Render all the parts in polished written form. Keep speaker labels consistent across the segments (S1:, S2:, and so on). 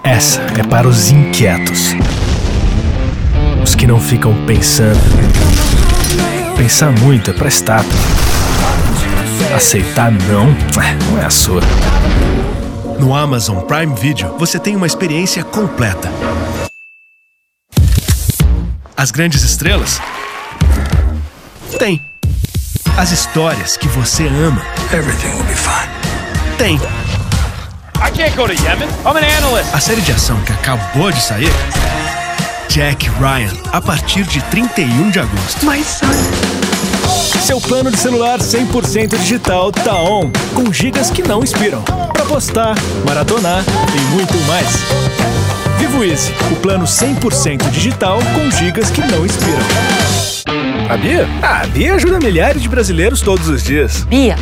S1: Essa é para os inquietos. Os que não ficam pensando. Pensar muito é pra estátua. Aceitar não é a sua.
S2: No Amazon Prime Video, você tem uma experiência completa. As grandes estrelas? Tem. As histórias que você ama?
S3: Everything will be fine.
S2: Tem.
S4: I can't go to Yemen. I'm an analyst.
S2: A série de ação que acabou de sair? Jack Ryan, a partir de 31 de agosto.
S3: My son.
S1: Seu plano de celular 100% digital tá on, com gigas que não expiram. Pra postar, maratonar e muito mais. Vivo Easy, o plano 100% digital com gigas que não expiram. A Bia? A Bia ajuda milhares de brasileiros todos os dias.
S5: Bia.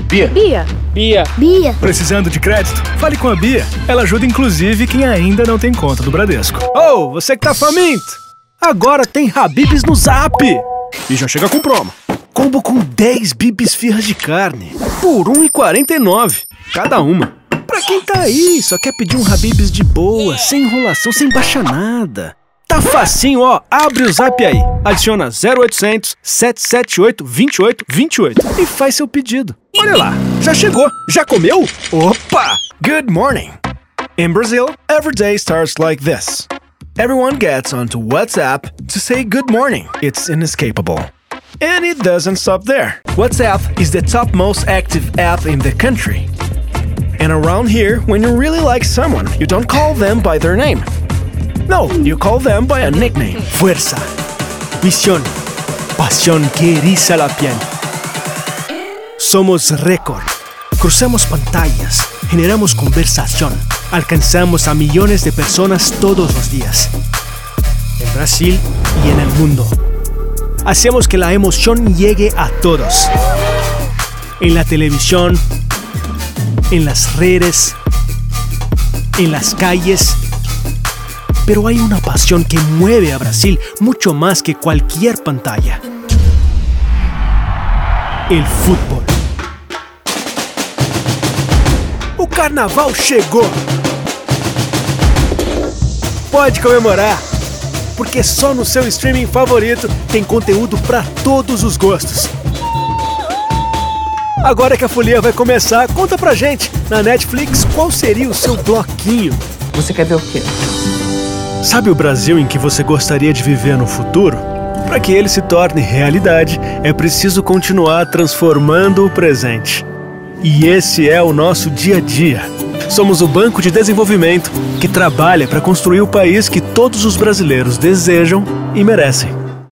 S1: Precisando de crédito? Fale com a Bia. Ela ajuda inclusive quem ainda não tem conta do Bradesco. Oh, você que tá faminto! Agora tem Habib's no Zap! E já chega com promo. Combo com 10 Bibi esfirras de carne por R$ 1,49 cada uma. Pra quem tá aí, só quer pedir um Habib's de boa, sem enrolação, sem baixar nada. Tá facinho, ó. Abre o Zap aí. Adiciona 0800 778 2828 e faz seu pedido. Olha lá, já chegou. Já comeu? Opa! Good morning. In Brazil, every day starts like this. Everyone gets onto WhatsApp to say good morning. It's inescapable. And it doesn't stop there. WhatsApp is the top most active app in the country. And around here, when you really like someone, you don't call them by their name. No, you call them by a nickname. Fuerza, visión, pasión que eriza la piel. Somos récord. Cruzamos pantallas, generamos conversación, alcanzamos a millones de personas todos los días. En Brasil y en el mundo. Hacemos que la emoción llegue a todos. En la televisión, en las redes, en las calles. Pero hay una pasión que mueve a Brasil mucho más que cualquier pantalla. El fútbol. O carnaval chegou! Pode comemorar, porque só no seu streaming favorito tem conteúdo para todos os gostos. Agora que a folia vai começar, conta pra gente, na Netflix, qual seria o seu bloquinho?
S5: Você quer ver o quê?
S1: Sabe o Brasil em que você gostaria de viver no futuro? Para que ele se torne realidade, é preciso continuar transformando o presente. E esse é o nosso dia a dia. Somos o Banco de Desenvolvimento que trabalha para construir o país que todos os brasileiros desejam e merecem.